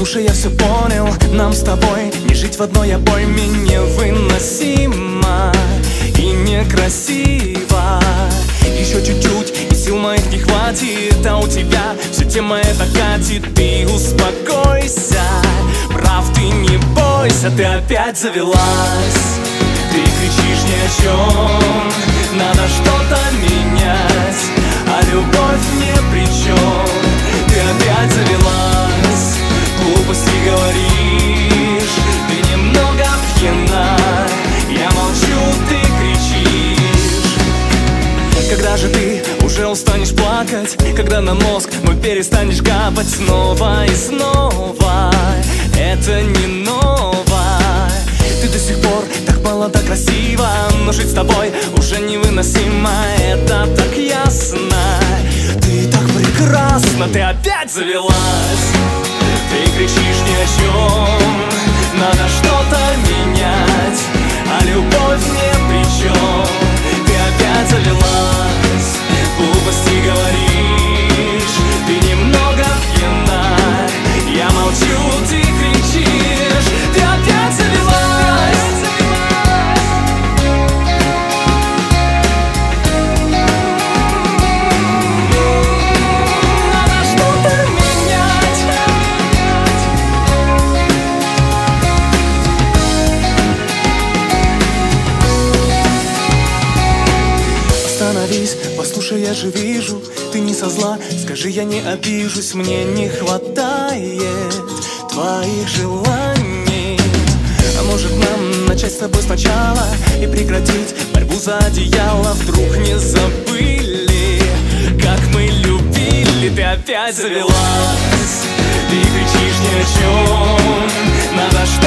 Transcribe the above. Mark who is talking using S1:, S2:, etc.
S1: Послушай, я все понял, нам с тобой не жить в одной обойме невыносимо и некрасиво. Еще чуть-чуть, и сил моих не хватит, а у тебя все тема эта катит. Ты успокойся, прав, ты не бойся, ты опять завелась. Ты кричишь ни о чем, надо что-то менять, а любовь ни при чем. Ты опять завелась, глупости говоришь, ты немного пьяна. Я молчу, ты кричишь. Когда же ты уже устанешь плакать? Когда на мозг мой перестанешь капать снова и снова? Это не ново. Ты до сих пор так молода, красива, но жить с тобой уже невыносимо. Это так ясно. Ты так прекрасна, ты опять завелась. Ты кричишь ни о чем, надо что-то менять, а любовь ни при чем. Ты опять завелась, глупости говоришь, ты немного пьяна. Я молчу, ты кричишь, ты опять завелась. Надо что-то менять. Остановись, послушай, я же вижу, ты не со зла, скажи, я не обижусь. Мне не хватает твоих желаний. А может нам начать с тобой сначала и прекратить борьбу за одеяло? Вдруг не забыли, как мы любили? Ты опять завелась, ты кричишь ни о чем, надо